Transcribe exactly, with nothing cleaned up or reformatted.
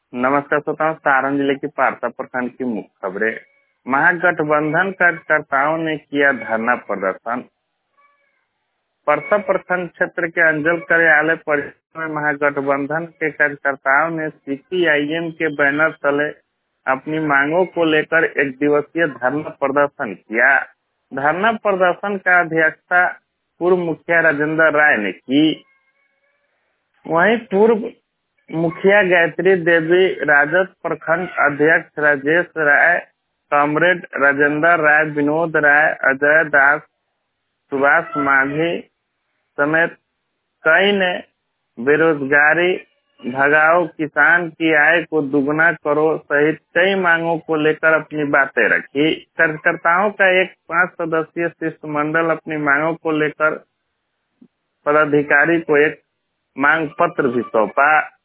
नमस्कार श्रोताओं, सारण जिले की पारसा प्रखंड की मुख्य खबरें। महागठबंधन कार्यकर्ताओं ने किया धरना प्रदर्शन। परसा प्रखंड क्षेत्र के अंचल कार्यालय परिसर में महागठबंधन के कार्यकर्ताओं ने सीपीआईएम के बैनर तले अपनी मांगों को लेकर एक दिवसीय धरना प्रदर्शन किया। धरना प्रदर्शन का अध्यक्षता पूर्व मुखिया राजेंद्र राय ने की। वहीं पूर्व मुखिया गायत्री देवी, राजद प्रखंड अध्यक्ष राजेश राय, कॉमरेड राजेंद्र राय, विनोद राय, अजय दास, सुभाष मांझी समेत कई ने बेरोजगारी भगाओ, किसान की आय को दुगना करो सहित कई मांगों को लेकर अपनी बातें रखी। कार्यकर्ताओं का एक पांच सदस्यीय शिष्टमंडल अपनी मांगों को लेकर पदाधिकारी को एक मांग पत्र भी सौंपा।